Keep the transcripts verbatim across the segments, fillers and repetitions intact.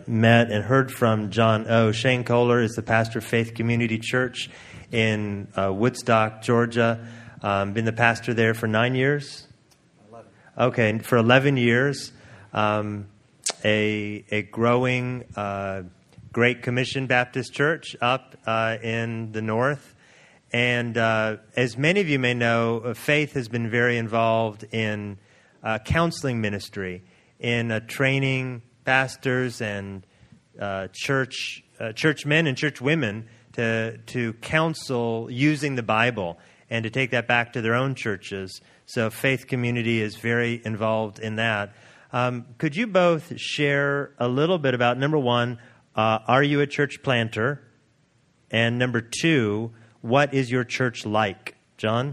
met and heard from John O. Shane Kohler is the pastor of Faith Community Church in uh, Woodstock, Georgia. Um, been the pastor there for nine years? eleven. Okay, for eleven years. Um, a, a growing uh, Great Commission Baptist Church up uh, in the north. And uh, as many of you may know, uh, Faith has been very involved in uh, counseling ministry, in uh, training pastors and uh, church uh, church men and church women to to counsel using the Bible and to take that back to their own churches. So Faith Community is very involved in that. Um, could you both share a little bit about, number one, uh, are you a church planter? And number two, what is your church like? John?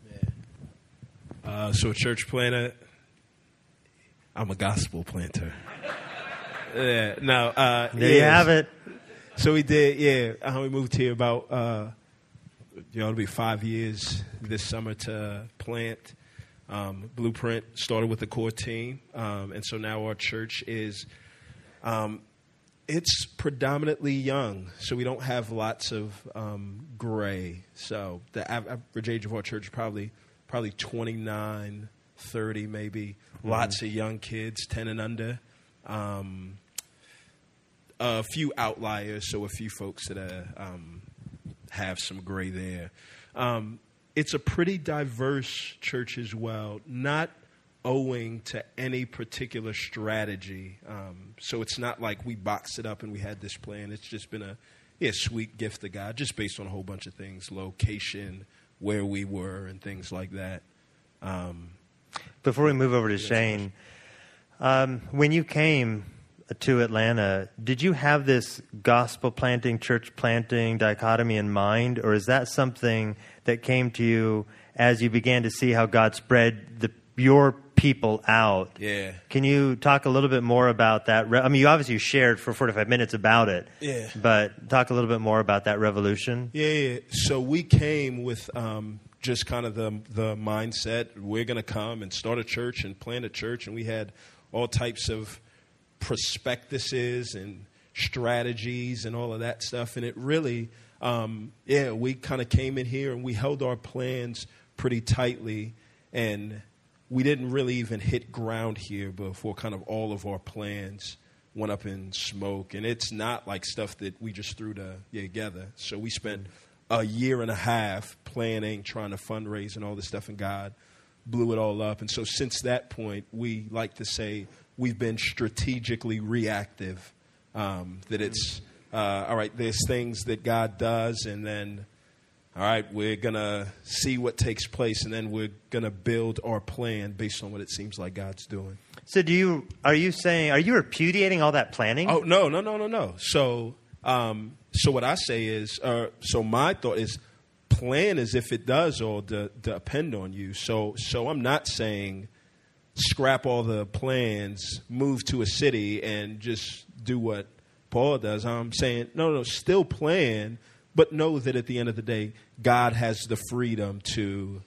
Yeah. Uh, so a church planter, I'm a gospel planter. yeah, no. Uh, there yeah. you have it. So we did, yeah. Uh, we moved here about, uh, you know, it'll be five years this summer to plant. Um, Blueprint started with the core team, um, and so now our church is, um, it's predominantly young, so we don't have lots of um, gray. So the average age of our church is probably probably twenty-nine, thirty maybe. Mm-hmm. Lots of young kids, ten and under. Um, a few outliers, so a few folks that uh, um, have some gray there. Um, it's a pretty diverse church as well, not owing to any particular strategy. Um, so it's not like we boxed it up and we had this plan. It's just been a yeah, sweet gift of God, just based on a whole bunch of things, location, where we were, and things like that. Um, Before we move over to Shane, um, when you came to Atlanta, did you have this gospel planting, church planting dichotomy in mind, or is that something that came to you as you began to see how God spread the your people out? Yeah. Can you talk a little bit more about that? I mean, you obviously shared for forty-five minutes about it. Yeah. But talk a little bit more about that revolution. Yeah. yeah. So we came with um, just kind of the the mindset, we're going to come and start a church and plant a church, and we had all types of prospectuses and strategies and all of that stuff. And it really, um, yeah, we kind of came in here and we held our plans pretty tightly, and we didn't really even hit ground here before kind of all of our plans went up in smoke. And it's not like stuff that we just threw to, yeah, together. So we spent a year and a half planning, trying to fundraise and all this stuff, and God blew it all up. And so since that point, we like to say we've been strategically reactive, um, that it's, uh, all right, there's things that God does, and then, all right, we're going to see what takes place, and then we're going to build our plan based on what it seems like God's doing. So do you, are you saying, are you repudiating all that planning? Oh, no, no, no, no, no. So, um, so what I say is, uh, so my thought is, plan as if it does all de- depend on you. So, so I'm not saying scrap all the plans, move to a city, and just do what Paul does. I'm saying, no, no, still plan, but know that at the end of the day, God has the freedom to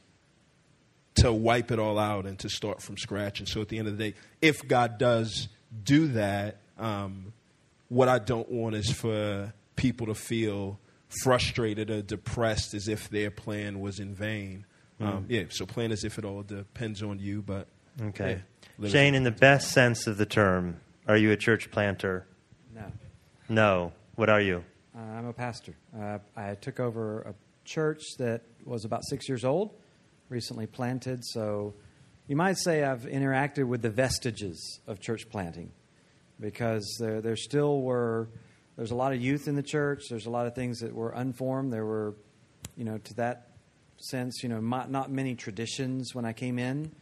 to wipe it all out and to start from scratch. And so at the end of the day, if God does do that, um, what I don't want is for people to feel frustrated or depressed as if their plan was in vain. Mm. Um, yeah, so plan as if it all depends on you, but... Okay. Yeah, Shane, in the best sense of the term, are you a church planter? No. No. What are you? Uh, I'm a pastor. Uh, I took over a church that was about six years old, recently planted, so you might say I've interacted with the vestiges of church planting, because there, there still were, there's a lot of youth in the church, there's a lot of things that were unformed, there were, you know, to that sense, you know, not many traditions when I came in.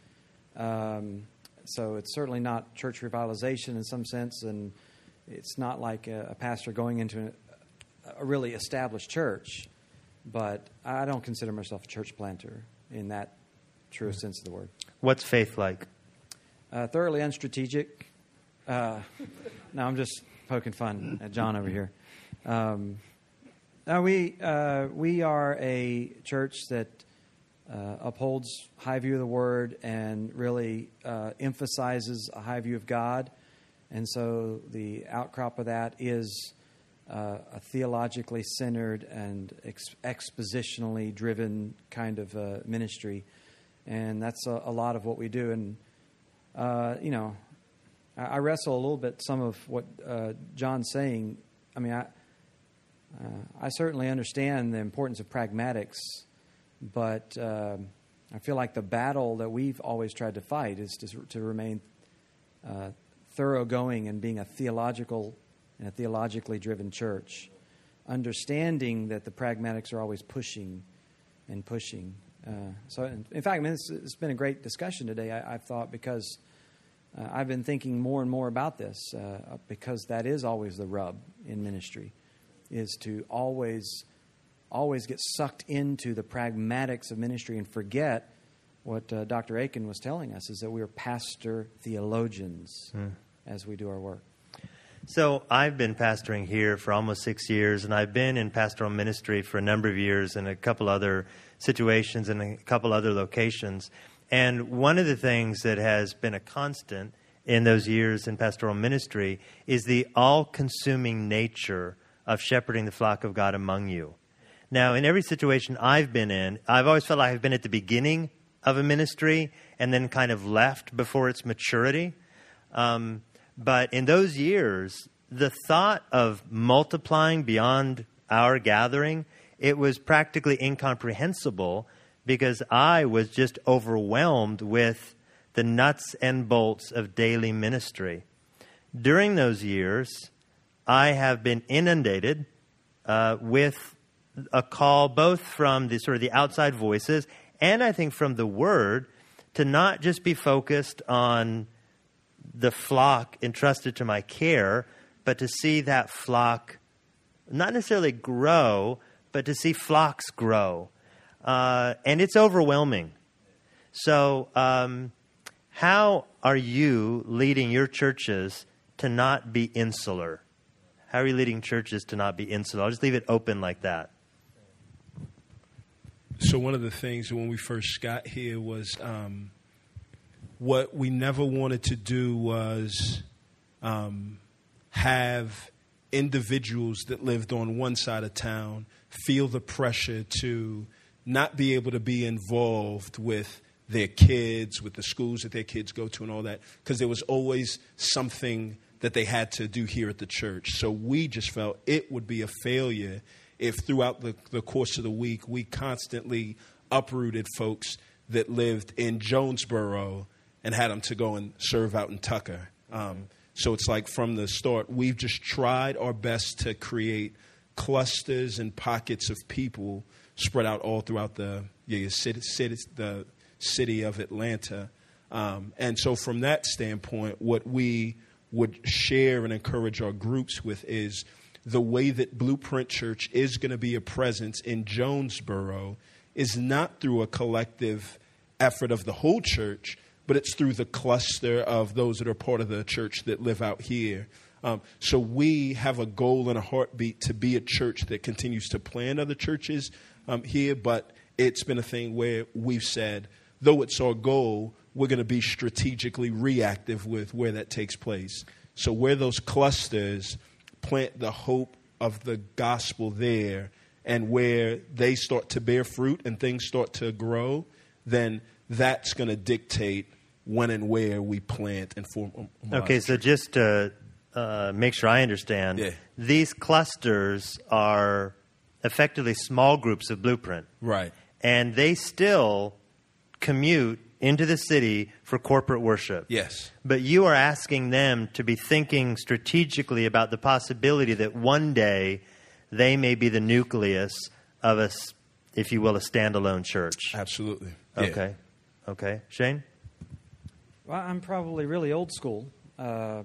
Um, so it's certainly not church revitalization in some sense, and it's not like a, a pastor going into a, a really established church. But I don't consider myself a church planter in that truest sense of the word. What's faith like? Uh, thoroughly unstrategic. Uh, no, I'm just poking fun at John over here. Um, no, we uh, we are a church that Uh, upholds high view of the Word and really uh, emphasizes a high view of God. And so the outcrop of that is uh, a theologically centered and ex- expositionally driven kind of uh, ministry. And that's a, a lot of what we do. And, uh, you know, I, I wrestle a little bit some of what uh, John's saying. I mean, I, uh, I certainly understand the importance of pragmatics, but uh, I feel like the battle that we've always tried to fight is to, to remain uh, thoroughgoing and being a theological and a theologically driven church, understanding that the pragmatics are always pushing and pushing. Uh, so, in, in fact, I mean, it's, it's been a great discussion today, I, I've thought, because uh, I've been thinking more and more about this, uh, because that is always the rub in ministry, is to always, always get sucked into the pragmatics of ministry and forget what uh, Doctor Aiken was telling us, is that we are pastor theologians mm. as we do our work. So I've been pastoring here for almost six years, and I've been in pastoral ministry for a number of years in a couple other situations and a couple other locations. And one of the things that has been a constant in those years in pastoral ministry is the all-consuming nature of shepherding the flock of God among you. Now, in every situation I've been in, I've always felt like I've been at the beginning of a ministry and then kind of left before its maturity. Um, but in those years, the thought of multiplying beyond our gathering, it was practically incomprehensible because I was just overwhelmed with the nuts and bolts of daily ministry. During those years, I have been inundated uh, with a call both from the sort of the outside voices and I think from the Word to not just be focused on the flock entrusted to my care, but to see that flock not necessarily grow, but to see flocks grow. Uh, and it's overwhelming. So um, how are you leading your churches to not be insular? How are you leading churches to not be insular? I'll just leave it open like that. So one of the things when we first got here was um, what we never wanted to do was um, have individuals that lived on one side of town feel the pressure to not be able to be involved with their kids, with the schools that their kids go to and all that, because there was always something that they had to do here at the church. So we just felt it would be a failure if throughout the, the course of the week we constantly uprooted folks that lived in Jonesboro and had them to go and serve out in Tucker. Um, so it's like from the start, we've just tried our best to create clusters and pockets of people spread out all throughout the yeah, city, city, the city of Atlanta. Um, and so from that standpoint, what we would share and encourage our groups with is the way that Blueprint Church is going to be a presence in Jonesboro is not through a collective effort of the whole church, but it's through the cluster of those that are part of the church that live out here. Um, so we have a goal and a heartbeat to be a church that continues to plant other churches um, here, but it's been a thing where we've said, though it's our goal, we're going to be strategically reactive with where that takes place. So where those clusters plant the hope of the gospel there, and where they start to bear fruit and things start to grow, then that's going to dictate when and where we plant and form. Okay, so just to uh, make sure I understand, yeah. These clusters are effectively small groups of Blueprint. Right. And they still commute into the city for corporate worship. Yes. But you are asking them to be thinking strategically about the possibility that one day they may be the nucleus of a, if you will, a standalone church. Absolutely. Okay. Yeah. Okay. Shane? Well, I'm probably really old school. Uh,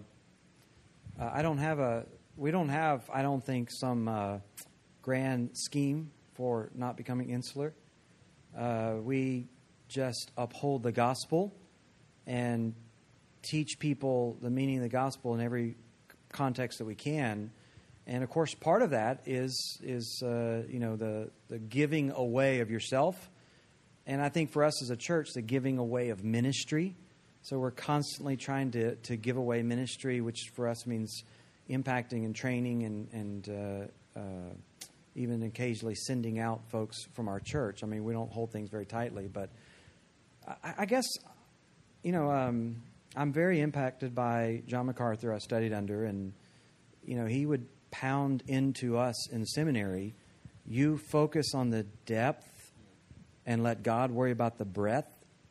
I don't have a, we don't have, I don't think, some uh, grand scheme for not becoming insular. Uh, we just uphold the gospel and teach people the meaning of the gospel in every context that we can. And of course, part of that is is uh, you know the the giving away of yourself, and I think for us as a church, the giving away of ministry, So we're constantly trying to, to give away ministry, which for us means impacting and training and, and uh, uh, even occasionally sending out folks from our church. I mean, we don't hold things very tightly, but I, I guess, you know, um, I'm very impacted by John MacArthur I studied under, and, you know, he would pound into us in seminary, you focus on the depth and let God worry about the breadth.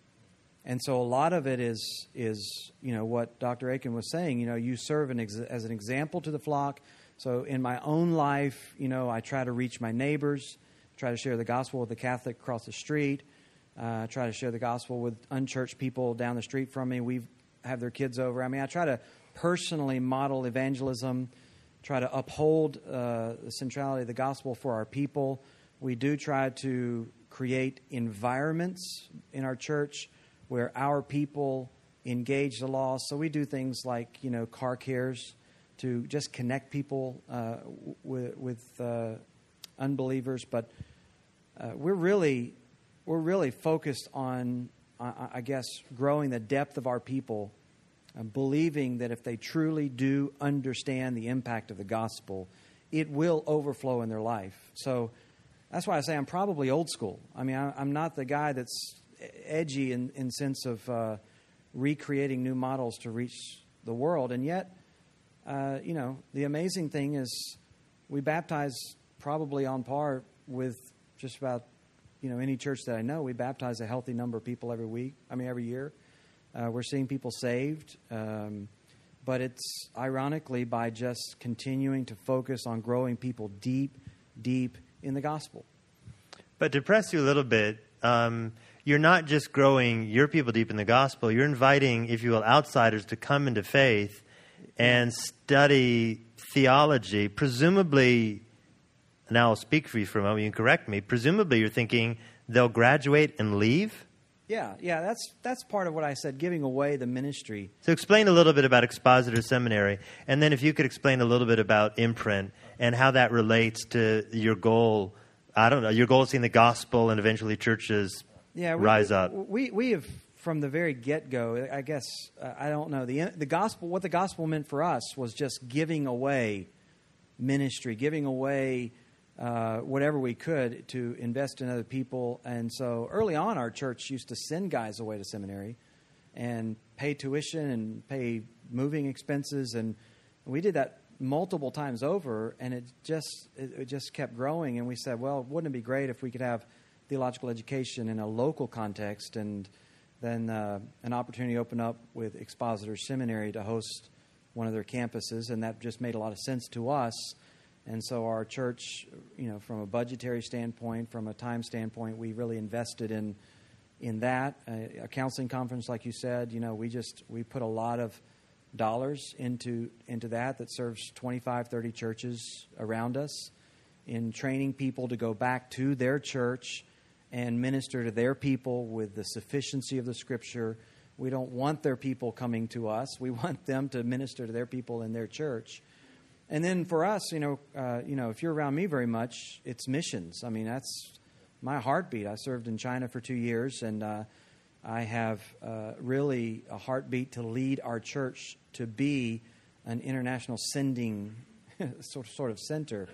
And so a lot of it is, is you know, what Doctor Aiken was saying. You know, you serve an ex- as an example to the flock. So in my own life, you know, I try to reach my neighbors, try to share the gospel with the Catholic across the street, uh, try to share the gospel with unchurched people down the street from me. We have their kids over. I mean, I try to personally model evangelism, try to uphold uh, the centrality of the gospel for our people. We do try to create environments in our church where our people engage the lost. So we do things like, you know, car cares to just connect people uh, with, with uh, unbelievers. But uh, we're really we're really focused on, I, I guess, growing the depth of our people, uh, believing that if they truly do understand the impact of the gospel, it will overflow in their life. So that's why I say I'm probably old school. I mean, I, I'm not the guy that's edgy in, in sense of uh, recreating new models to reach the world. And yet, uh, you know, the amazing thing is we baptize probably on par with just about, you know, any church that I know. We baptize a healthy number of people every week. I mean, every year. Uh, we're seeing people saved. Um, but it's ironically by just continuing to focus on growing people deep, deep in the gospel. But to press you a little bit, um, you're not just growing your people deep in the gospel. You're inviting, if you will, outsiders to come into faith and study theology. Presumably, now I'll speak for you for a moment. You can correct me. Presumably, you're thinking they'll graduate and leave? Yeah, yeah, that's that's part of what I said, giving away the ministry. So explain a little bit about Expositor Seminary, and then if you could explain a little bit about Imprint and how that relates to your goal. I don't know, your goal is seeing the gospel and eventually churches yeah, we, rise up. We we have, from the very get-go, I guess, uh, I don't know, the the gospel, what the gospel meant for us was just giving away ministry, giving away uh, whatever we could to invest in other people. And so early on, our church used to send guys away to seminary and pay tuition and pay moving expenses, and we did that multiple times over, and it just it, it just kept growing. And we said, well, wouldn't it be great if we could have theological education in a local context? And then uh, an opportunity opened up with Expositor Seminary to host one of their campuses, and that just made a lot of sense to us. And so our church, you know, from a budgetary standpoint, from a time standpoint, we really invested in in that. Uh, a counseling conference, like you said, you know, we just we put a lot of dollars into into that that serves twenty-five, thirty churches around us in training people to go back to their church and minister to their people with the sufficiency of the Scripture. We don't want their people coming to us. We want them to minister to their people in their church. And then for us, you know, uh, you know, if you're around me very much, it's missions. I mean, that's my heartbeat. I served in China for two years, and uh, I have uh, really a heartbeat to lead our church to be an international sending sort of, sort of center.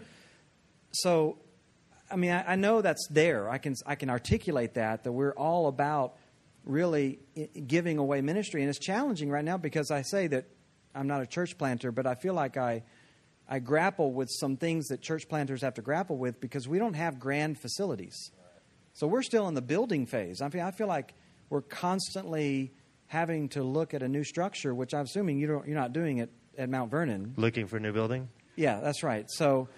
So, I mean, I, I know that's there. I can I can articulate that, that we're all about really giving away ministry. And it's challenging right now because I say that I'm not a church planter, but I feel like I, I grapple with some things that church planters have to grapple with because we don't have grand facilities. So we're still in the building phase. I mean, I feel like we're constantly having to look at a new structure, which I'm assuming you don't, you're not doing it at Mount Vernon. Looking for a new building? Yeah, that's right. So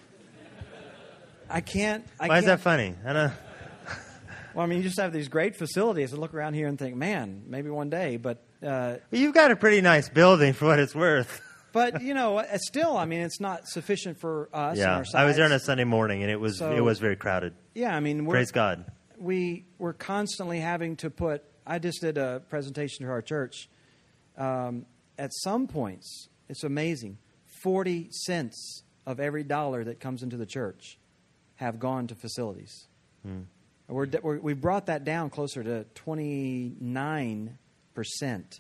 I can't. I Why can't, is that funny? I don't. Well, I mean, you just have these great facilities and look around here and think, man, maybe one day. But uh, well, you've got a pretty nice building for what it's worth. But you know, it's still, I mean, it's not sufficient for us. Yeah, and our size. I was there on a Sunday morning, and it was So, it was very crowded. Yeah, I mean, we're, Praise God. We we're constantly having to put. I just did a presentation to our church. Um, at some points, it's amazing. Forty cents of every dollar that comes into the church have gone to facilities. Hmm. We're, we're, we brought that down closer to twenty-nine percent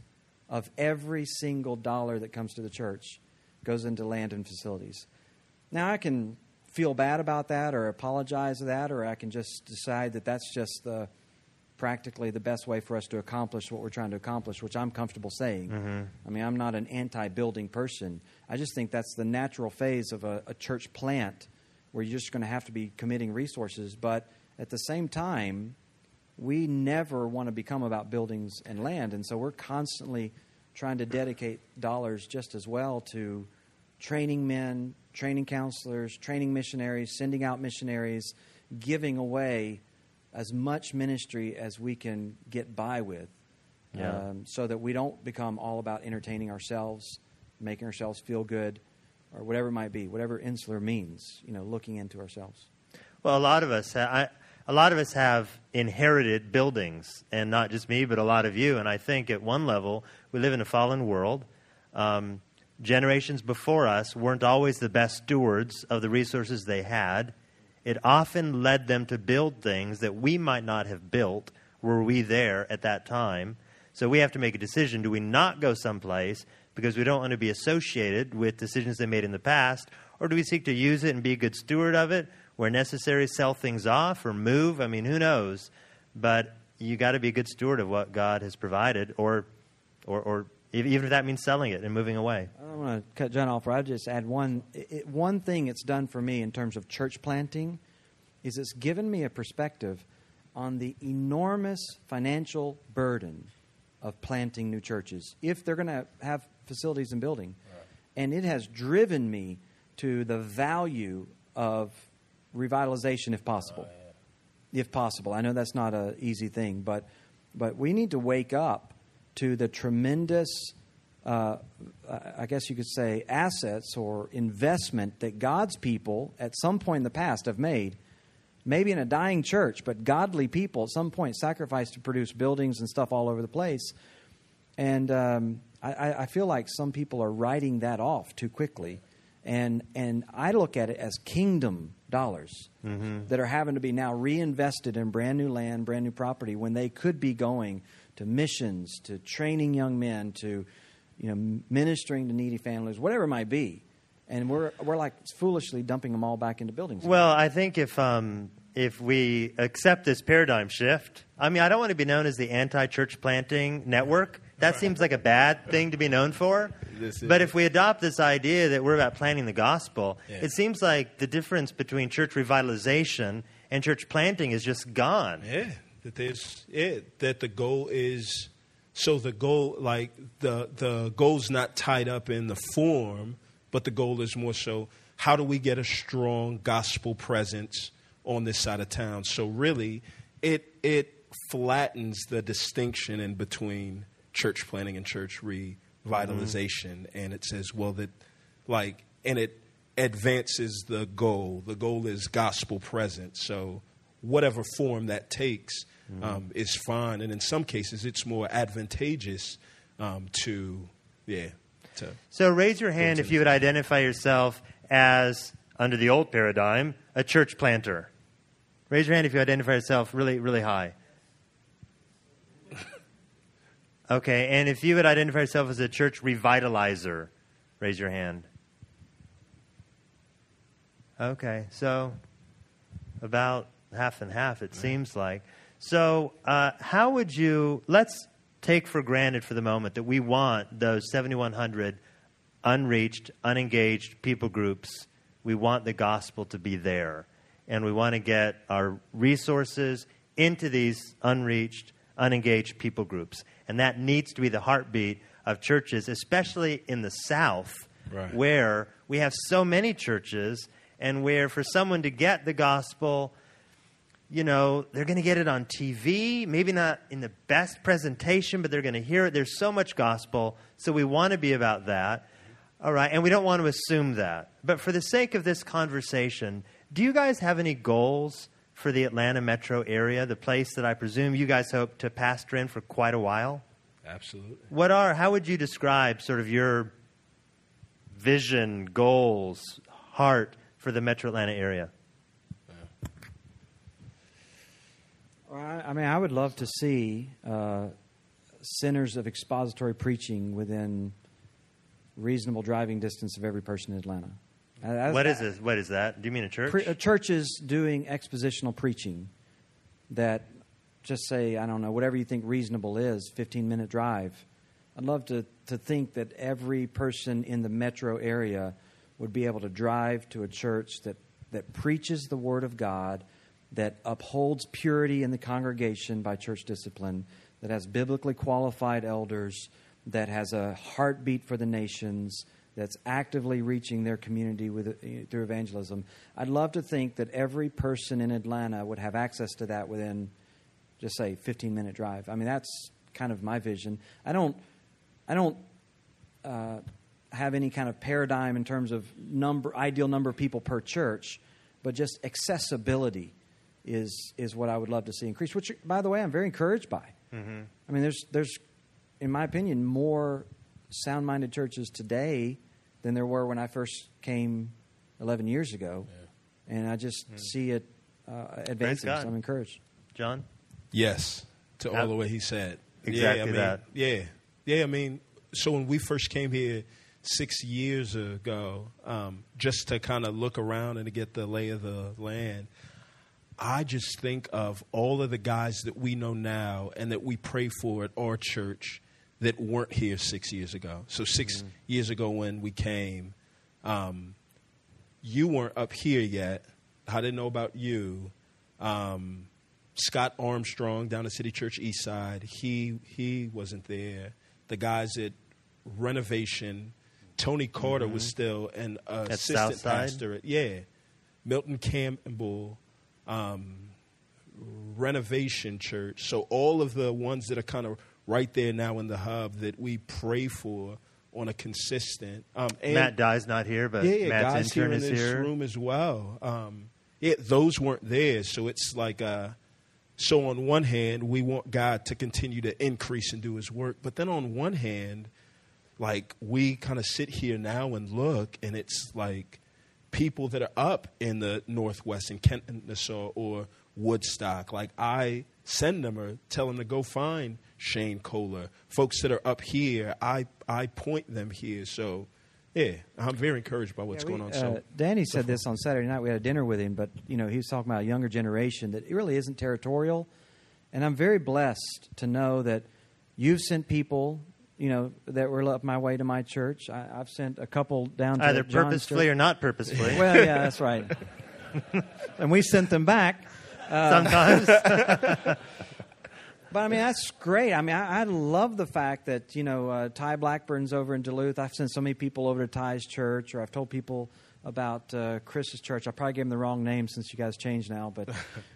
of every single dollar that comes to the church goes into land and facilities. Now, I can feel bad about that or apologize for that, or I can just decide that that's just the practically the best way for us to accomplish what we're trying to accomplish, which I'm comfortable saying. Mm-hmm. I mean, I'm not an anti-building person. I just think that's the natural phase of a, a church plant where you're just going to have to be committing resources. But at the same time, we never want to become about buildings and land, and so we're constantly trying to dedicate dollars just as well to training men, training counselors, training missionaries, sending out missionaries, giving away as much ministry as we can get by with, yeah. um, so that we don't become all about entertaining ourselves, making ourselves feel good, or whatever it might be, whatever insular means, you know, looking into ourselves. Well, a lot of us, I, a lot of us have inherited buildings, and not just me, but a lot of you. And I think at one level, we live in a fallen world. Um, generations before us weren't always the best stewards of the resources they had. It often led them to build things that we might not have built were we there at that time. So we have to make a decision. Do we not go someplace because we don't want to be associated with decisions they made in the past, or do we seek to use it and be a good steward of it? Where necessary, sell things off or move. I mean, who knows? But you got to be a good steward of what God has provided, or, or, or even if that means selling it and moving away. I don't want to cut John off, but I'll just add one. It, one thing it's done for me in terms of church planting is it's given me a perspective on the enormous financial burden of planting new churches if they're going to have facilities and building. Right. And it has driven me to the value of revitalization if possible. Oh, yeah. If possible. I know that's not an easy thing, but but we need to wake up to the tremendous, uh, I guess you could say, assets or investment that God's people at some point in the past have made, maybe in a dying church, but godly people at some point sacrificed to produce buildings and stuff all over the place. And um, I, I feel like some people are writing that off too quickly. And and I look at it as kingdom dollars mm-hmm. that are having to be now reinvested in brand new land, brand new property, when they could be going to missions, to training young men, to you know ministering to needy families, whatever it might be. And we're we're like foolishly dumping them all back into buildings. Well, I think if um, if we accept this paradigm shift, I mean, I don't want to be known as the anti-church planting network. That seems like a bad thing to be known for. But if we adopt this idea that we're about planting the gospel, yeah. it seems like the difference between church revitalization and church planting is just gone. Yeah, that there's yeah, that the goal is so the goal like the the goal's not tied up in the form, but the goal is more so how do we get a strong gospel presence on this side of town? So really, it it flattens the distinction in between church planting and church revitalization, mm-hmm. and it says, well, that like, and it advances the goal. The goal is gospel presence. So whatever form that takes mm-hmm. um, is fine, and in some cases, it's more advantageous um, to, yeah. To so raise your hand if you would identify yourself as, under the old paradigm, a church planter. Raise your hand if you identify yourself really, really high. Okay, and if you would identify yourself as a church revitalizer, raise your hand. Okay, so about half and half, it seems like. So uh, how would you, let's take for granted for the moment that we want those seventy-one hundred unreached, unengaged people groups. We want the gospel to be there. And we want to get our resources into these unreached, unengaged people groups. And that needs to be the heartbeat of churches, especially in the South, right. where we have so many churches and where for someone to get the gospel, you know, they're going to get it on T V, maybe not in the best presentation, but they're going to hear it. There's so much gospel, so we want to be about that. All right, and we don't want to assume that. But for the sake of this conversation, do you guys have any goals for the Atlanta metro area, the place that I presume you guys hope to pastor in for quite a while? Absolutely. What are, how would you describe sort of your vision, goals, heart for the metro Atlanta area? Well, I mean, I would love to see uh, centers of expository preaching within reasonable driving distance of every person in Atlanta. Uh, what is this? What is that? Do you mean a church? Pre- uh, churches doing expositional preaching that just say, I don't know, whatever you think reasonable is, fifteen-minute drive. I'd love to, to think that every person in the metro area would be able to drive to a church that, that preaches the Word of God, that upholds purity in the congregation by church discipline, that has biblically qualified elders, that has a heartbeat for the nations, that's actively reaching their community with through evangelism. I'd love to think that every person in Atlanta would have access to that within, just say, fifteen-minute drive. I mean, that's kind of my vision. I don't, I don't uh, have any kind of paradigm in terms of number, ideal number of people per church, but just accessibility is is what I would love to see increase. Which, by the way, I'm very encouraged by. Mm-hmm. I mean, there's there's, in my opinion, more sound-minded churches today than there were when I first came eleven years ago. Yeah. And I just mm. see it uh, advancing, so I'm encouraged. John? Yes, to all the way he said. Exactly yeah, I mean, that. Yeah, yeah, I mean, so when we first came here six years ago, um, just to kind of look around and to get the lay of the land, I just think of all of the guys that we know now and that we pray for at our church that weren't here six years ago. So six mm-hmm. years ago when we came, um, you weren't up here yet. I didn't know about you. Um, Scott Armstrong down at City Church East Side, he he wasn't there. The guys at Renovation, Tony Carter mm-hmm. was still an uh, assistant Southside? pastor. At, yeah, Milton Campbell, um, Renovation Church. So all of the ones that are kind of right there now in the hub that we pray for on a consistent. Um, and Matt Dye's not here, but yeah, yeah, Matt's guys intern here in is this here. room as well. Um, yeah, those weren't there, so it's like. Uh, so on one hand, we want God to continue to increase and do His work, but then on one hand, like we kind of sit here now and look, and it's like people that are up in the Northwest in Kent and Nassau or Woodstock. Like I send them or tell them to go find Shane Kohler. Folks that are up here, I I point them here. So, yeah, I'm very encouraged by what's yeah, we, going on. Uh, So, Danny said this on Saturday night. We had a dinner with him, but you know he was talking about a younger generation that it really isn't territorial. And I'm very blessed to know that you've sent people, you know, that were up my way to my church. I, I've sent a couple down to Either John's purposefully church. or not purposefully. Well, yeah, that's right. And we sent them back. Uh, Sometimes. But, I mean, that's great. I mean, I, I love the fact that, you know, uh, Ty Blackburn's over in Duluth. I've sent so many people over to Ty's church, or I've told people about uh, Chris's church. I probably gave them the wrong name since you guys changed now. But,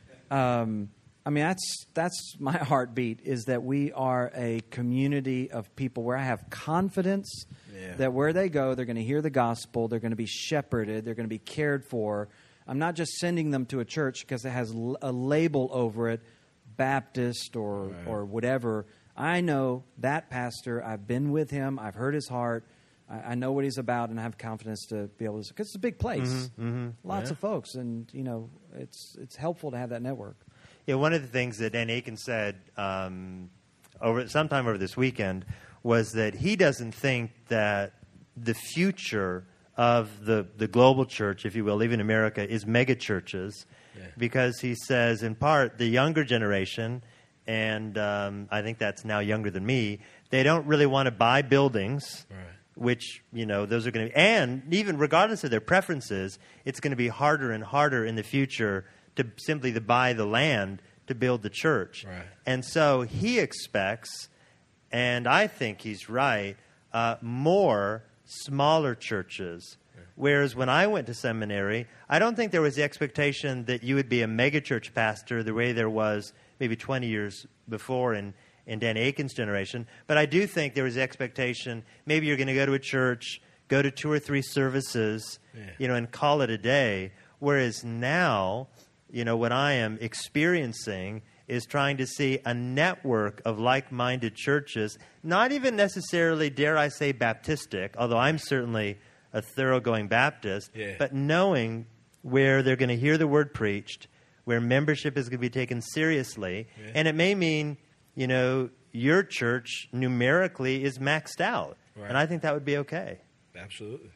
um, I mean, that's that's my heartbeat, is that we are a community of people where I have confidence yeah. that where they go, they're going to hear the gospel, they're going to be shepherded, they're going to be cared for. I'm not just sending them to a church because it has a label over it, Baptist or right. or whatever. I know that pastor. I've been with him. I've heard his heart. I, I know what he's about, and I have confidence to be able to. Because it's a big place, mm-hmm, mm-hmm. lots yeah. of folks, and you know, it's it's helpful to have that network. Yeah, one of the things that Dan Aiken said um, over sometime over this weekend was that he doesn't think that the future of the, the global church, if you will, even America, is mega churches, yeah. because he says, in part, the younger generation, and um, I think that's now younger than me, they don't really want to buy buildings, right. which, you know, those are going to be, and even regardless of their preferences, it's going to be harder and harder in the future to simply to buy the land to build the church. Right. And so he expects, and I think he's right, uh, more smaller churches. Yeah. Whereas when I went to seminary, I don't think there was the expectation that you would be a megachurch pastor the way there was maybe twenty years before in, in Dan Aiken's generation. But I do think there was the expectation, maybe you're going to go to a church, go to two or three services, yeah. you know, and call it a day. Whereas now, you know, what I am experiencing is trying to see a network of like-minded churches, not even necessarily, dare I say, Baptistic, although I'm certainly a thoroughgoing Baptist, yeah. but knowing where they're going to hear the word preached, where membership is going to be taken seriously. Yeah. And it may mean, you know, your church numerically is maxed out. Right. And I think that would be okay. Absolutely.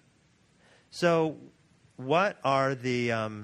So what are the, um,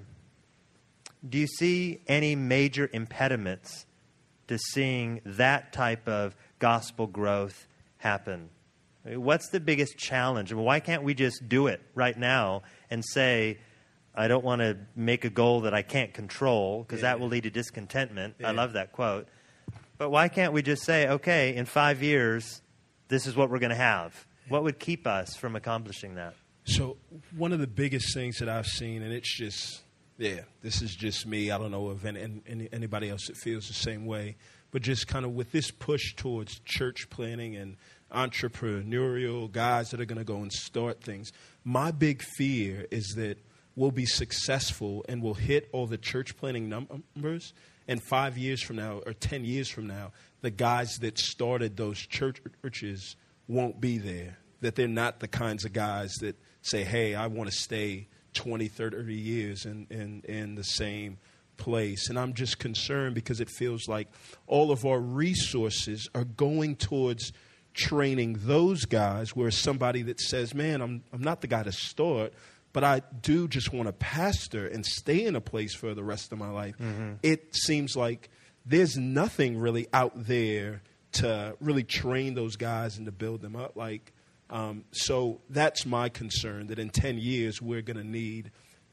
do you see any major impediments to seeing that type of gospel growth happen? I mean, what's the biggest challenge? I mean, why can't we just do it right now and say, I don't want to make a goal that I can't control, because yeah. that will lead to discontentment. Yeah. I love that quote. But why can't we just say, okay, in five years, this is what we're going to have? What would keep us from accomplishing that? So one of the biggest things that I've seen, and it's just, yeah, this is just me. I don't know if any, any, anybody else that feels the same way. But just kind of with this push towards church planning and entrepreneurial guys that are going to go and start things, my big fear is that we'll be successful and we'll hit all the church planning numbers, and five years from now or ten years from now, the guys that started those churches won't be there, that they're not the kinds of guys that say, hey, I want to stay twenty, thirty years in, in, in the same place. And I'm just concerned because it feels like all of our resources are going towards training those guys, where somebody that says, man, I'm I'm not the guy to start, but I do just want to pastor and stay in a place for the rest of my life. Mm-hmm. It seems like there's nothing really out there to really train those guys and to build them up. Like, um, so that's my concern, that in ten years we're going to need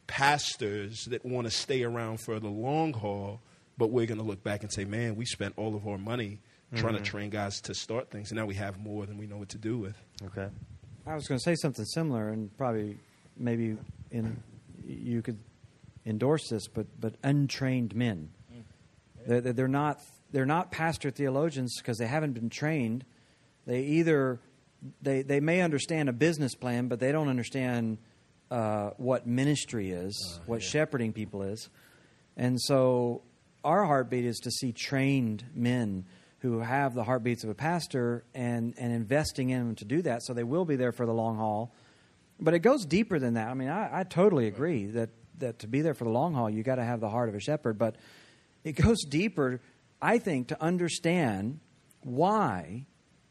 pastors that want to stay around for the long haul, but we're going to look back and say, man, we spent all of our money mm-hmm. trying to train guys to start things, and now we have more than we know what to do with. Okay. I was going to say something similar, and probably maybe in you could endorse this, but but untrained men. Mm. They're, they're not they're not pastor theologians because they haven't been trained. They either they they may understand a business plan, but they don't understand uh, what ministry is, uh, what yeah. shepherding people is. And so our heartbeat is to see trained men who have the heartbeats of a pastor, and, and investing in them to do that, so they will be there for the long haul. But it goes deeper than that. I mean, I, I totally agree that, that to be there for the long haul, you got to have the heart of a shepherd. But it goes deeper, I think, to understand why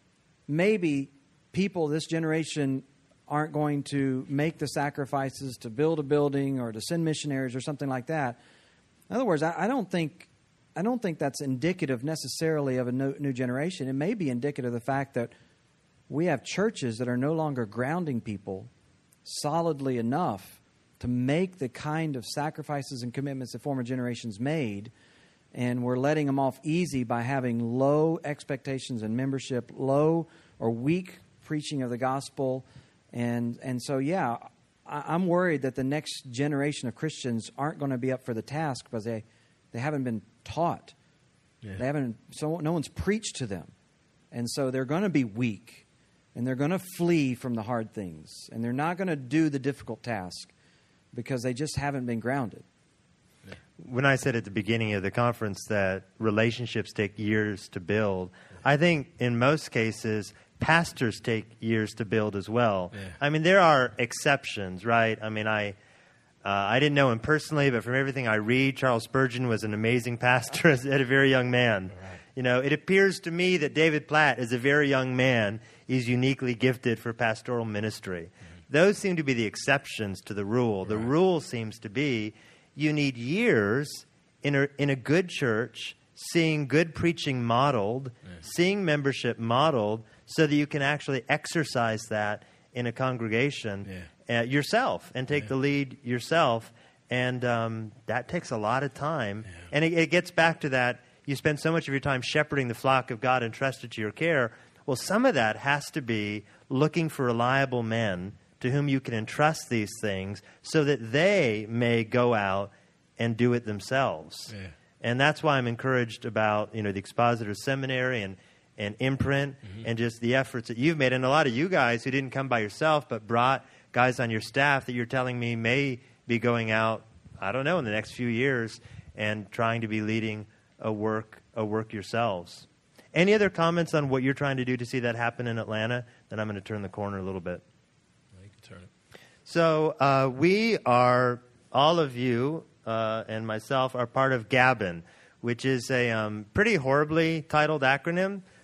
maybe people this generation aren't going to make the sacrifices to build a building or to send missionaries or something like that. In other words, I, I don't think I don't think that's indicative necessarily of a new, new generation. It may be indicative of the fact that we have churches that are no longer grounding people solidly enough to make the kind of sacrifices and commitments that former generations made, and we're letting them off easy by having low expectations and membership, low or weak preaching of the gospel. And and so, yeah, I, I'm worried that the next generation of Christians aren't going to be up for the task because they, they haven't been taught. Yeah. They haven't. So no one's preached to them, and so they're going to be weak, and they're going to flee from the hard things, and they're not going to do the difficult task because they just haven't been grounded. Yeah. When I said at the beginning of the conference that relationships take years to build, yeah. I think in most cases pastors take years to build as well. Yeah. I mean, there are exceptions, right? I mean, I. Uh, I didn't know him personally, but from everything I read, Charles Spurgeon was an amazing pastor as a very young man. Right. You know, it appears to me that David Platt, as a very young man, is uniquely gifted for pastoral ministry. Mm-hmm. Those seem to be the exceptions to the rule. Right. The rule seems to be you need years in a, in a good church, seeing good preaching modeled, yeah. seeing membership modeled, so that you can actually exercise that in a congregation. Yeah. Uh, yourself and take yeah. the lead yourself, and um, that takes a lot of time. Yeah. And it, it gets back to that, you spend so much of your time shepherding the flock of God entrusted to your care. Well, some of that has to be looking for reliable men to whom you can entrust these things so that they may go out and do it themselves. Yeah. And that's why I'm encouraged about, you know, the Expositor Seminary and, and Imprint mm-hmm. and just the efforts that you've made. And a lot of you guys who didn't come by yourself but brought guys on your staff that you're telling me may be going out, I don't know, in the next few years and trying to be leading a work a work yourselves. Any other comments on what you're trying to do to see that happen in Atlanta? Then I'm going to turn the corner a little bit. You can turn it. So uh, we are, all of you uh, and myself are part of GABIN, which is a um, pretty horribly titled acronym.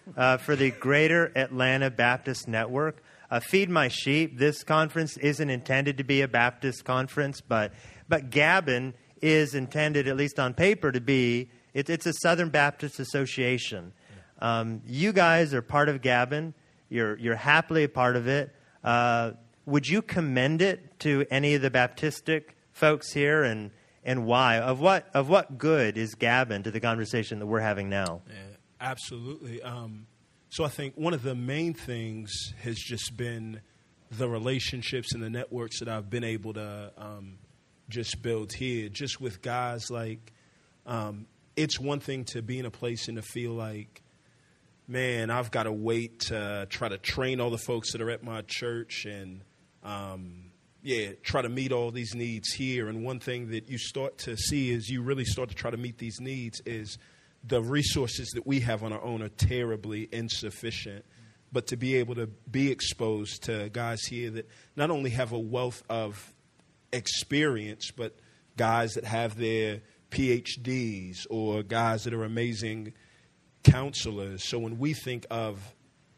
uh, for the Greater Atlanta Baptist Network. Uh, Feed My Sheep, this conference isn't intended to be a Baptist conference, but but Gabbin is intended, at least on paper, to be, it, it's a Southern Baptist Association. Um, you guys are part of Gabbin. You're, you're happily a part of it. Uh, would you commend it to any of the Baptistic folks here, and and why? Of what of what good is Gabbin to the conversation that we're having now? Yeah, absolutely. Um, so I think one of the main things has just been the relationships and the networks that I've been able to um, just build here, just with guys like, um, it's one thing to be in a place and to feel like, man, I've got to wait to try to train all the folks that are at my church and, um, yeah, try to meet all these needs here. And one thing that you start to see as you really start to try to meet these needs is the resources that we have on our own are terribly insufficient. But to be able to be exposed to guys here that not only have a wealth of experience, but guys that have their P H Ds or guys that are amazing counselors. So when we think of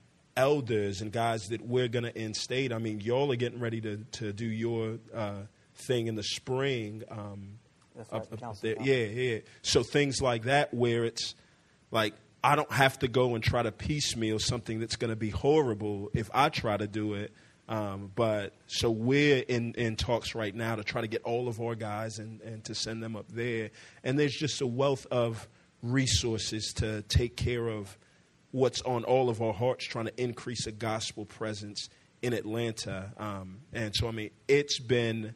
elders and guys that we're going to instate, I mean, y'all are getting ready to, to do your uh, thing in the spring. Um, That's right, up, the up council. there. Yeah, yeah. So things like that where it's like, I don't have to go and try to piecemeal something that's going to be horrible if I try to do it. Um, but so we're in, in talks right now to try to get all of our guys and, and to send them up there. And there's just a wealth of resources to take care of what's on all of our hearts, trying to increase a gospel presence in Atlanta. Um, and so, I mean, it's been,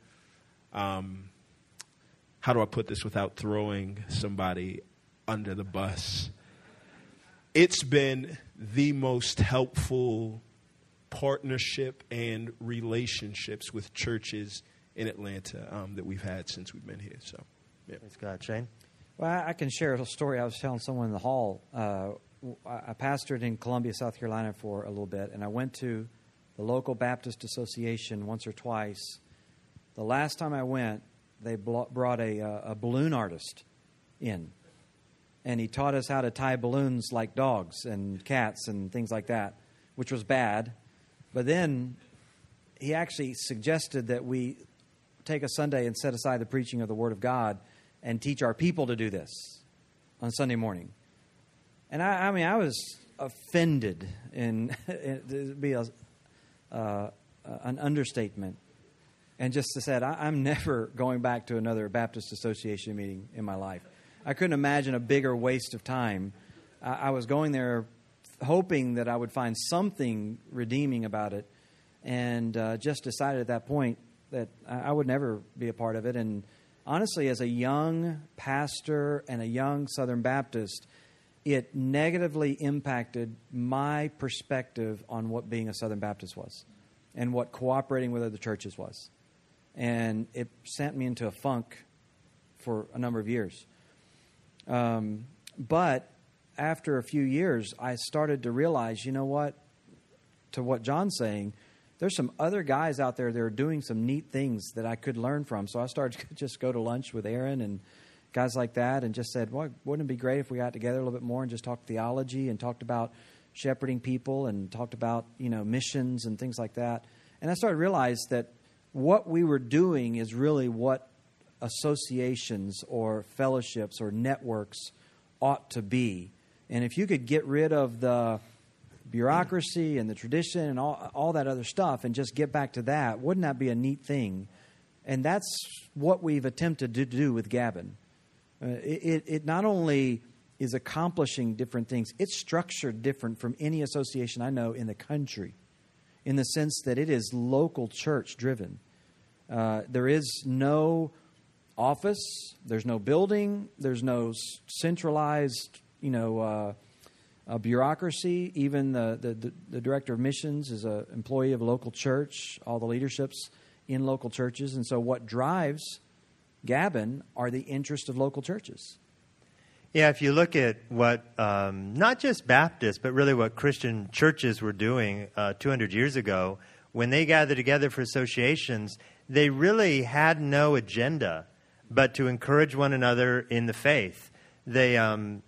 um, how do I put this without throwing somebody under the bus? It's been the most helpful partnership and relationships with churches in Atlanta um, that we've had since we've been here. So, yeah. Praise God. Shane? Well, I can share a story. I was telling someone in the hall. Uh, I pastored in Columbia, South Carolina for a little bit, and I went to the local Baptist Association once or twice. The last time I went, they brought a, a balloon artist in, and he taught us how to tie balloons like dogs and cats and things like that, which was bad. But then he actually suggested that we take a Sunday and set aside the preaching of the Word of God and teach our people to do this on Sunday morning. And I, I mean, I was offended, and it'd be a, uh, an understatement. And just said, I, I'm never going back to another Baptist Association meeting in my life. I couldn't imagine a bigger waste of time. I, I was going there hoping that I would find something redeeming about it, and uh, just decided at that point that I, I would never be a part of it. And honestly, as a young pastor and a young Southern Baptist, it negatively impacted my perspective on what being a Southern Baptist was and what cooperating with other churches was. And it sent me into a funk for a number of years. Um, but after a few years, I started to realize, you know what, to what John's saying, there's some other guys out there that are doing some neat things that I could learn from. So I started to just go to lunch with Aaron and guys like that, and just said, well, wouldn't it be great if we got together a little bit more and just talked theology and talked about shepherding people and talked about, you know, missions and things like that. And I started to realize that what we were doing is really what associations or fellowships or networks ought to be. And if you could get rid of the bureaucracy and the tradition and all, all that other stuff and just get back to that, wouldn't that be a neat thing? And that's what we've attempted to do with Gabbin. Uh, it, it not only is accomplishing different things, it's structured different from any association I know in the country, in the sense that it is local church driven. Uh, there is no office, there's no building, there's no centralized, you know, uh, uh, bureaucracy. Even the, the, the, the director of missions is an employee of a local church, all the leadership's in local churches. And so what drives Gabbin are the interests of local churches. Yeah, if you look at what, um, not just Baptists, but really what Christian churches were doing uh, two hundred years ago, when they gathered together for associations, they really had no agenda but to encourage one another in the faith. They, um,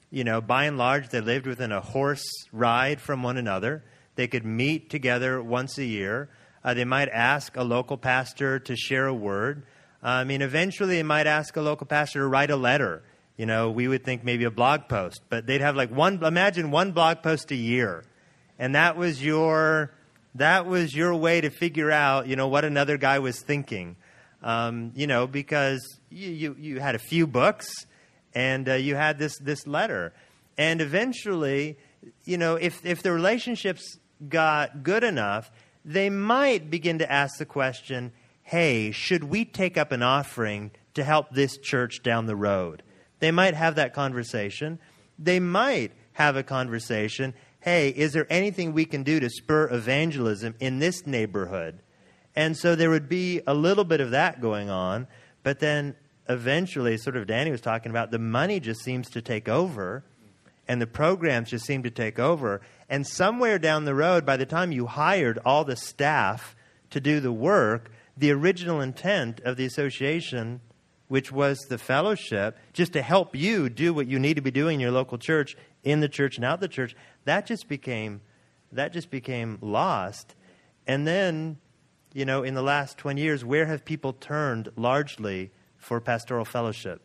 you know, by and large, they lived within a horse ride from one another. They could meet together once a year. Uh, they might ask a local pastor to share a word. Uh, I mean, eventually they might ask a local pastor to write a letter. You know, we would think maybe a blog post, but they'd have like one, imagine one blog post a year. And that was your, that was your way to figure out, you know, what another guy was thinking. Um, you know, because you, you, you had a few books and uh, you had this, this letter. And eventually, you know, if, if the relationships got good enough, they might begin to ask the question, hey, should we take up an offering to help this church down the road? They might have that conversation. They might have a conversation, hey, is there anything we can do to spur evangelism in this neighborhood? And so there would be a little bit of that going on, but then eventually, sort of Danny was talking about, the money just seems to take over, and the programs just seem to take over. And somewhere down the road, by the time you hired all the staff to do the work, the original intent of the association, which was the fellowship, just to help you do what you need to be doing in your local church, in the church and out the church, that just became that just became lost. And then, you know, in the last twenty years, where have people turned largely for pastoral fellowship?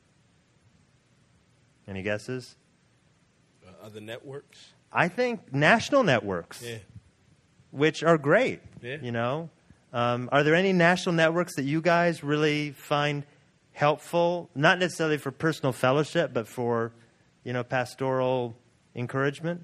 Any guesses? Uh, other networks? I think national networks, yeah. which are great, yeah. you know. Um, are there any national networks that you guys really find helpful, not necessarily for personal fellowship, but for, you know, pastoral encouragement?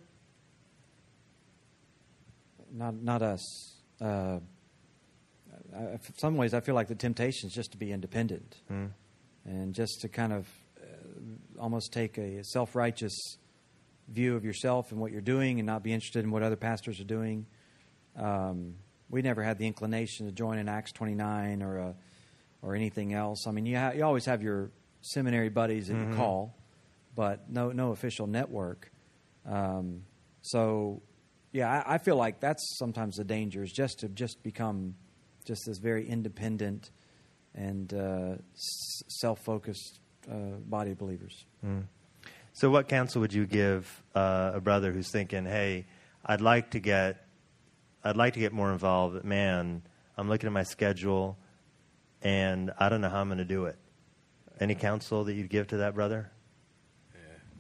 Not, not us. Uh, I, in some ways, I feel like the temptation is just to be independent mm. and just to kind of uh, almost take a self-righteous view of yourself and what you're doing, and not be interested in what other pastors are doing. Um, we never had the inclination to join an Acts twenty-nine or a or anything else. I mean, you, ha- you always have your seminary buddies that mm-hmm. you call, but no no official network. Um, so, yeah, I, I feel like that's sometimes the danger, is just to just become just this very independent and uh, s- self-focused uh, body of believers. Mm. So what counsel would you give uh, a brother who's thinking, hey, I'd like to get I'd like to get more involved, but man, I'm looking at my schedule, and I don't know how I'm going to do it. Any counsel that you'd give to that brother? Yeah.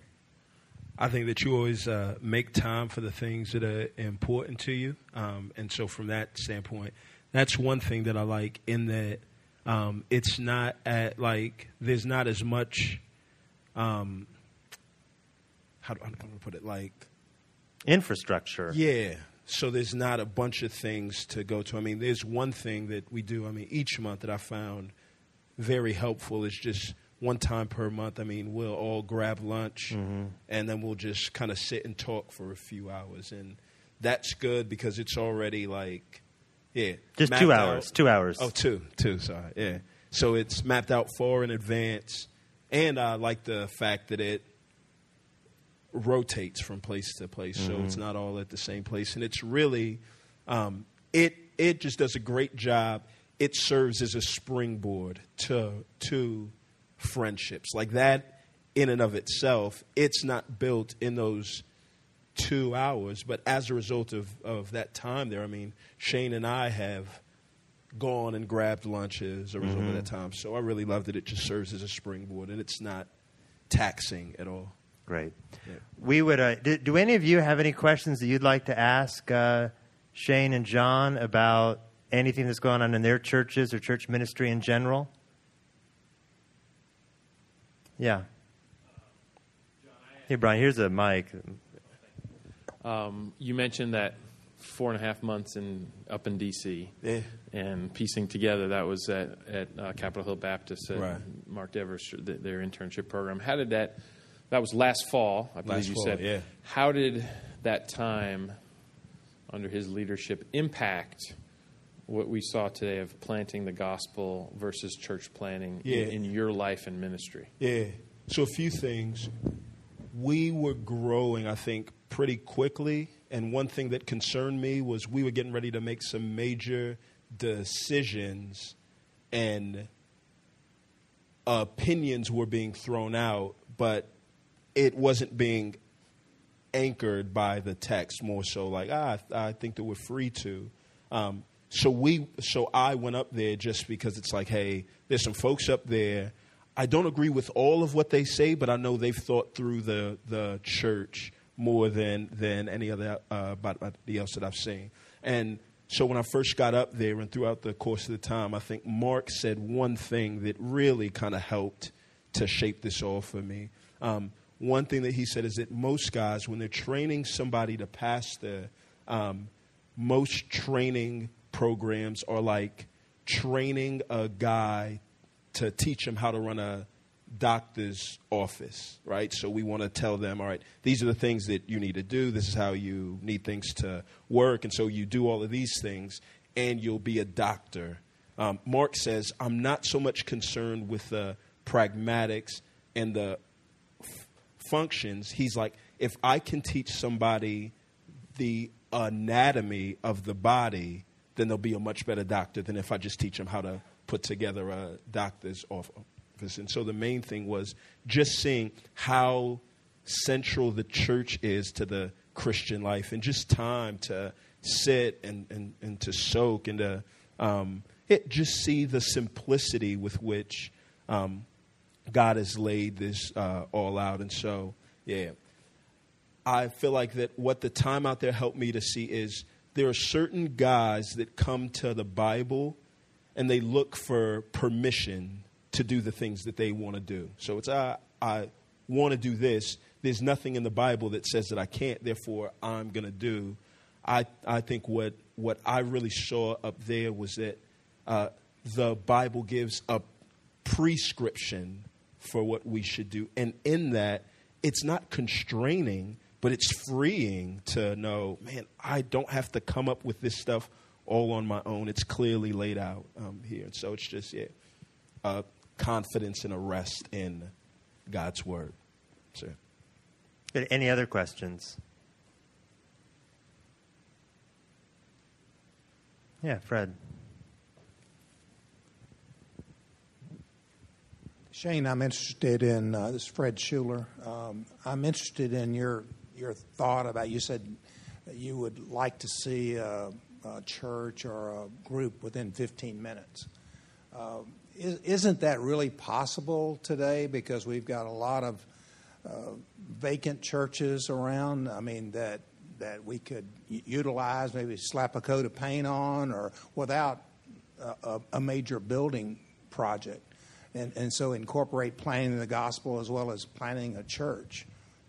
I think that you always uh, make time for the things that are important to you. Um, and so from that standpoint, that's one thing that I like, in that um, it's not at, like, there's not as much, um, how do I put it, like... infrastructure. Yeah. So there's not a bunch of things to go to. I mean, there's one thing that we do, I mean, each month that I found very helpful is just one time per month. I mean, we'll all grab lunch, mm-hmm. and then we'll just kind of sit and talk for a few hours. And that's good because it's already like, yeah. Just two hours, out. two hours. Oh, two, two, sorry, yeah. So it's mapped out far in advance. And I like the fact that it rotates from place to place, mm-hmm. so it's not all at the same place, and it's really um, it it just does a great job. It serves as a springboard to to friendships like that. In and of itself, it's not built in those two hours, but as a result of of that time there, I mean, Shane and I have gone and grabbed lunches as a result mm-hmm. of that time. So I really love that it just serves as a springboard, and it's not taxing at all. Great. Yeah. We would. Uh, do, do any of you have any questions that you'd like to ask uh, Shane and John about anything that's going on in their churches or church ministry in general? Yeah. Hey, Brian. Here's a mic. Um, you mentioned that four and a half months in up in D C Yeah. and piecing together. That was at at uh, Capitol Hill Baptist at right. Mark Devers, their internship program. How did that? That was last fall, I believe last you fall, said. Yeah. How did that time under his leadership impact what we saw today of planting the gospel versus church planting yeah. in, in your life and ministry? Yeah. So a few things. We were growing, I think, pretty quickly, and one thing that concerned me was we were getting ready to make some major decisions, and opinions were being thrown out, but it wasn't being anchored by the text, more so like, ah, I think that we're free to. Um, so we, so I went up there just because it's like, hey, there's some folks up there. I don't agree with all of what they say, but I know they've thought through the the church more than than any other uh, anybody else that I've seen. And so when I first got up there and throughout the course of the time, I think Mark said one thing that really kind of helped to shape this all for me. Um, one thing that he said is that most guys, when they're training somebody to pastor, um, most training programs are like training a guy to teach him how to run a doctor's office, right? So we want to tell them, all right, these are the things that you need to do. This is how you need things to work. And so you do all of these things, and you'll be a doctor. Um, Mark says, I'm not so much concerned with the pragmatics and the f- functions. He's like, if I can teach somebody the anatomy of the body, then they'll be a much better doctor than if I just teach them how to put together a doctor's office. And so the main thing was just seeing how central the church is to the Christian life, and just time to sit and, and, and to soak and to um, it, just see the simplicity with which um, God has laid this uh, all out. And so, yeah, I feel like that what the time out there helped me to see is there are certain guys that come to the Bible and they look for permission to do the things that they want to do. So it's, I, I want to do this. There's nothing in the Bible that says that I can't, therefore I'm going to do. I, I think what, what I really saw up there was that uh, the Bible gives a prescription for what we should do. And in that, it's not constraining, but it's freeing to know, man, I don't have to come up with this stuff all on my own. It's clearly laid out um, here. And so it's just, yeah, uh, confidence and a rest in God's word. So. Any other questions? Yeah, Fred. Shane, I'm interested in, uh, this is Fred Schuler. Um, I'm interested in your your thought about, you said you would like to see a, a church or a group within fifteen minutes. Uh, is, isn't that really possible today? Because we've got a lot of uh, vacant churches around, I mean, that that we could utilize, maybe slap a coat of paint on, or without a, a major building project. And, and so incorporate planting the gospel as well as planting a church.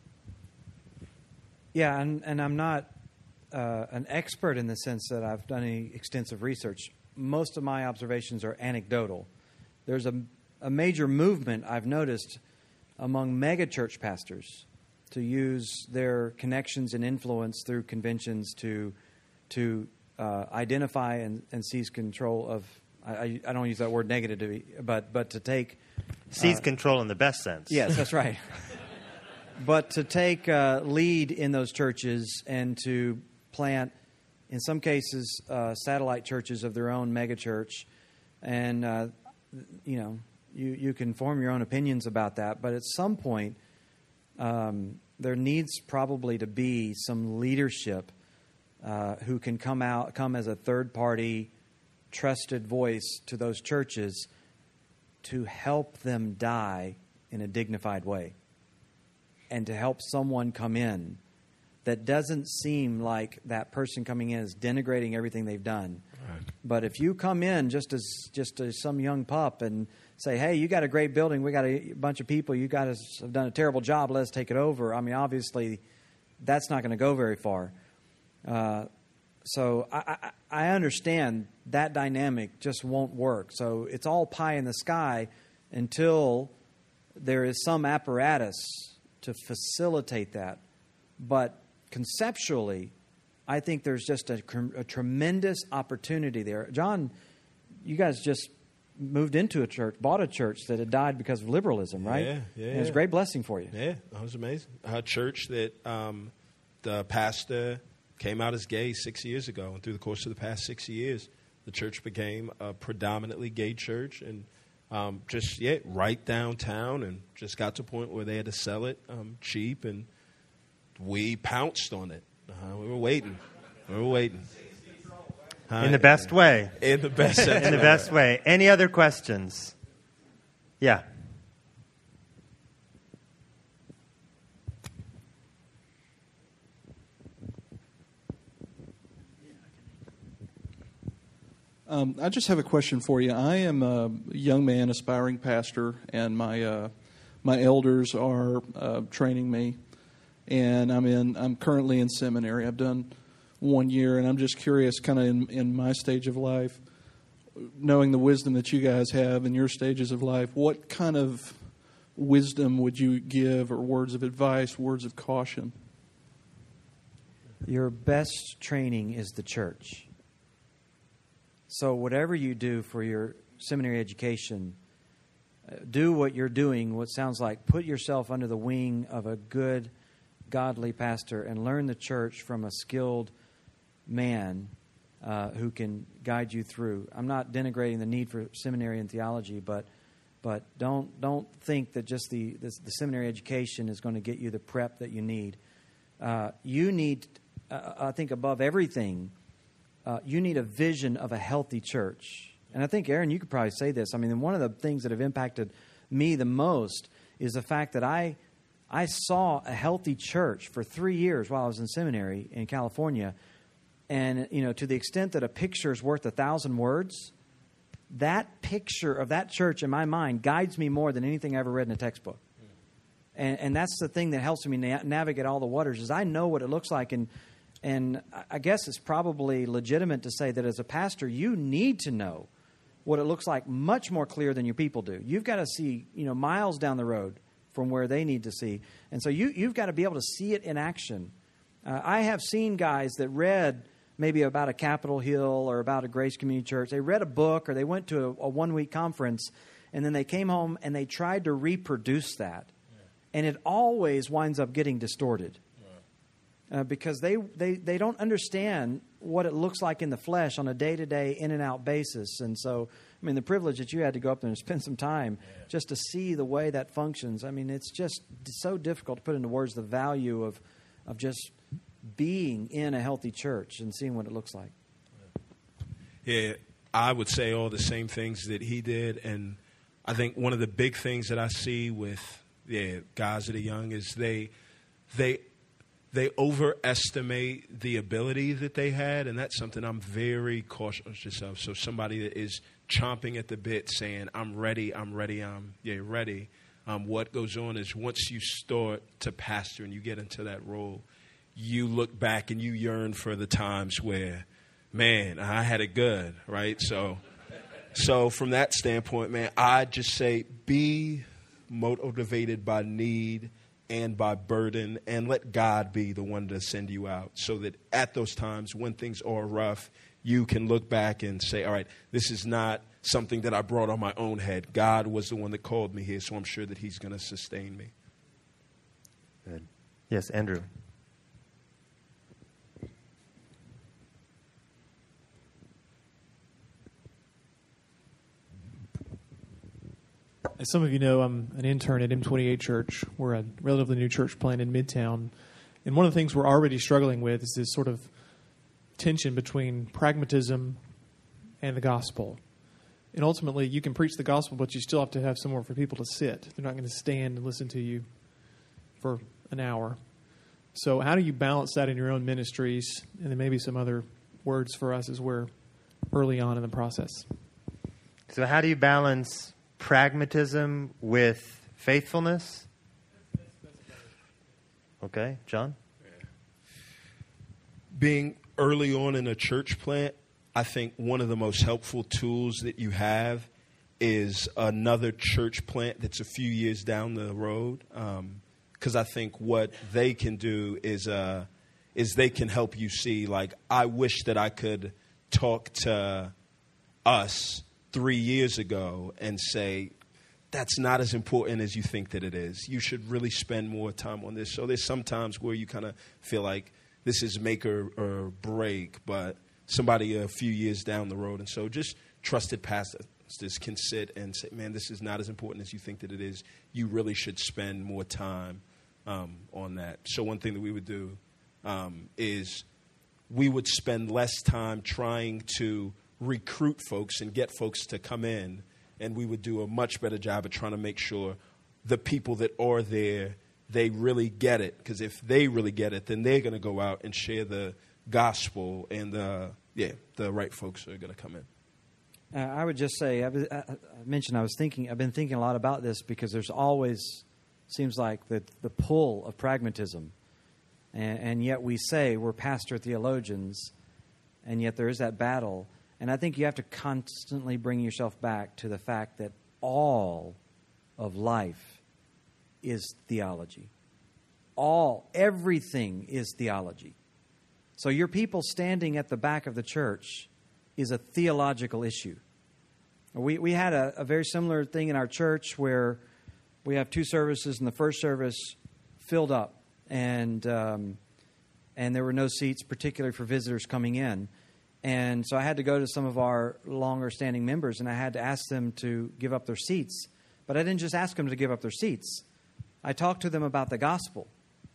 Yeah, and, and I'm not uh, an expert in the sense that I've done any extensive research. Most of my observations are anecdotal. There's a, a major movement I've noticed among megachurch pastors to use their connections and influence through conventions to to uh, identify and, and seize control of. I, I don't use that word negatively, but but to take seize uh, control in the best sense. Yes, that's right. But to take uh, lead in those churches and to plant, in some cases, uh, satellite churches of their own megachurch, and uh, you know, you you can form your own opinions about that. But at some point, um, there needs probably to be some leadership uh, who can come out, come as a third party, trusted voice to those churches to help them die in a dignified way, and to help someone come in that doesn't seem like that person coming in is denigrating everything they've done. Right. But if you come in just as just as some young pup and say, hey, you got a great building, we got a bunch of people, you guys have done a terrible job, let's take it over. I mean, obviously, that's not going to go very far. Uh, so I, I, I understand that dynamic just won't work. So it's all pie in the sky until there is some apparatus to facilitate that. But conceptually, I think there's just a, a tremendous opportunity there. John, you guys just moved into a church, bought a church that had died because of liberalism, right? Yeah, yeah. And it was a great blessing for you. Yeah, that was amazing. A church that um, the pastor came out as gay six years ago, and through the course of the past six years, the church became a predominantly gay church, and um, just yeah, right downtown, and just got to a point where they had to sell it um, cheap, and we pounced on it. Uh, we were waiting. We were waiting. Uh, In the best way. In the best sense. In the best way. Any other questions? Yeah. Um, I just have a question for you. I am a young man, aspiring pastor, and my uh, my elders are uh, training me, and I'm in. I'm currently in seminary. I've done one year, and I'm just curious, kind of in, in my stage of life, knowing the wisdom that you guys have in your stages of life, what kind of wisdom would you give, or words of advice, words of caution? Your best training is the church. So whatever you do for your seminary education, do what you're doing, what sounds like put yourself under the wing of a good, godly pastor and learn the church from a skilled man uh, who can guide you through. I'm not denigrating the need for seminary and theology, but but don't don't think that just the, the, the seminary education is going to get you the prep that you need. Uh, you need, uh, I think above everything, Uh, you need a vision of a healthy church. And I think, Aaron, you could probably say this. I mean, one of the things that have impacted me the most is the fact that I I saw a healthy church for three years while I was in seminary in California. And, you know, to the extent that a picture is worth a thousand words, that picture of that church in my mind guides me more than anything I ever read in a textbook. And, and that's the thing that helps me na- navigate all the waters is I know what it looks like. And And I guess it's probably legitimate to say that as a pastor, you need to know what it looks like much more clear than your people do. You've got to see, you know, miles down the road from where they need to see. And so you, you've got to be able to see it in action. Uh, I have seen guys that read maybe about a Capitol Hill or about a Grace Community Church. They read a book or they went to a, a one-week conference, and then they came home and they tried to reproduce that. Yeah. And it always winds up getting distorted. Uh, because they, they, they don't understand what it looks like in the flesh on a day-to-day, in-and-out basis. And so, I mean, the privilege that you had to go up there and spend some time yeah. just to see the way that functions, I mean, it's just so difficult to put into words the value of, of just being in a healthy church and seeing what it looks like. Yeah, I would say all the same things that he did. And I think one of the big things that I see with yeah, guys that are young is they they – They overestimate the ability that they had, and that's something I'm very cautious of. So somebody that is chomping at the bit saying, I'm ready, I'm ready, I'm yeah, ready. Um, what goes on is once you start to pastor and you get into that role, you look back and you yearn for the times where, man, I had it good, right? So, so from that standpoint, man, I just say be motivated by need and by burden, and let God be the one to send you out so that at those times when things are rough, you can look back and say, all right, this is not something that I brought on my own head. God was the one that called me here, so I'm sure that he's going to sustain me. Good. Yes, Andrew. As some of you know, I'm an intern at M twenty-eight Church. We're a relatively new church plant in Midtown. And one of the things we're already struggling with is this sort of tension between pragmatism and the gospel. And ultimately, you can preach the gospel, but you still have to have somewhere for people to sit. They're not going to stand and listen to you for an hour. So how do you balance that in your own ministries? And then maybe some other words for us as we're early on in the process. So how do you balance pragmatism with faithfulness? Okay, John? Being early on in a church plant, I think one of the most helpful tools that you have is another church plant that's a few years down the road. Because um, I think what they can do is uh, is they can help you see, like, I wish that I could talk to us three years ago and say, that's not as important as you think that it is. You should really spend more time on this. So there's some times where you kind of feel like this is make or, or break, but somebody a few years down the road. And so just trusted pastors pastors can sit and say, man, this is not as important as you think that it is. You really should spend more time um, on that. So one thing that we would do um, is we would spend less time trying to recruit folks and get folks to come in, and we would do a much better job of trying to make sure the people that are there, they really get it. Because if they really get it, then they're going to go out and share the gospel, and uh, yeah, the right folks are going to come in. Uh, I would just say, I, was, I, I mentioned I was thinking, I've been thinking a lot about this because there's always, seems like, the, the pull of pragmatism. And, and yet we say we're pastor theologians, and yet there is that battle. And I think you have to constantly bring yourself back to the fact that all of life is theology. All, everything is theology. So your people standing at the back of the church is a theological issue. We we had a, a very similar thing in our church where we have two services, and the first service filled up, and um, and there were no seats, particularly for visitors coming in. And so I had to go to some of our longer-standing members, and I had to ask them to give up their seats. But I didn't just ask them to give up their seats. I talked to them about the gospel,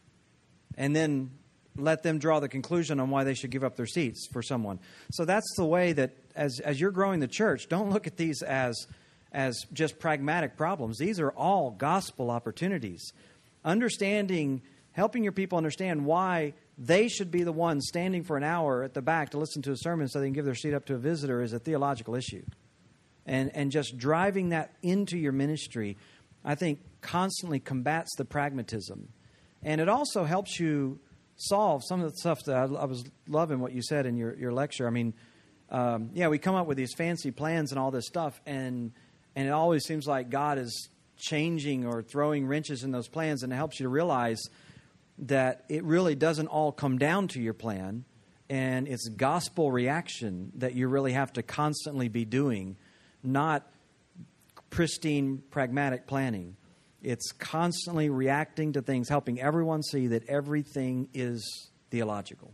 and then let them draw the conclusion on why they should give up their seats for someone. So that's the way that as as you're growing the church, don't look at these as as just pragmatic problems. These are all gospel opportunities. Understanding, helping your people understand why they should be the ones standing for an hour at the back to listen to a sermon so they can give their seat up to a visitor is a theological issue. And and just driving that into your ministry, I think, constantly combats the pragmatism. And it also helps you solve some of the stuff that I, I was loving what you said in your, your lecture. I mean, um, yeah, we come up with these fancy plans and all this stuff, and and it always seems like God is changing or throwing wrenches in those plans, and it helps you to realize that it really doesn't all come down to your plan, and it's gospel reaction that you really have to constantly be doing, not pristine, pragmatic planning. It's constantly reacting to things, helping everyone see that everything is theological.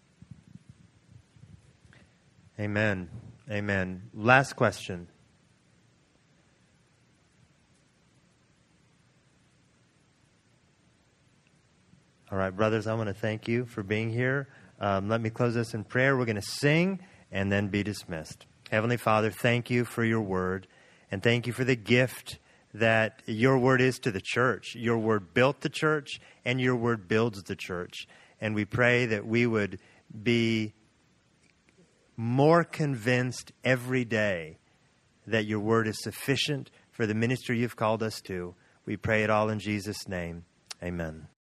Amen. Amen. Last question. All right, brothers, I want to thank you for being here. Um, let me close this in prayer. We're going to sing and then be dismissed. Heavenly Father, thank you for your word, and thank you for the gift that your word is to the church. Your word built the church, and your word builds the church. And we pray that we would be more convinced every day that your word is sufficient for the ministry you've called us to. We pray it all in Jesus' name. Amen.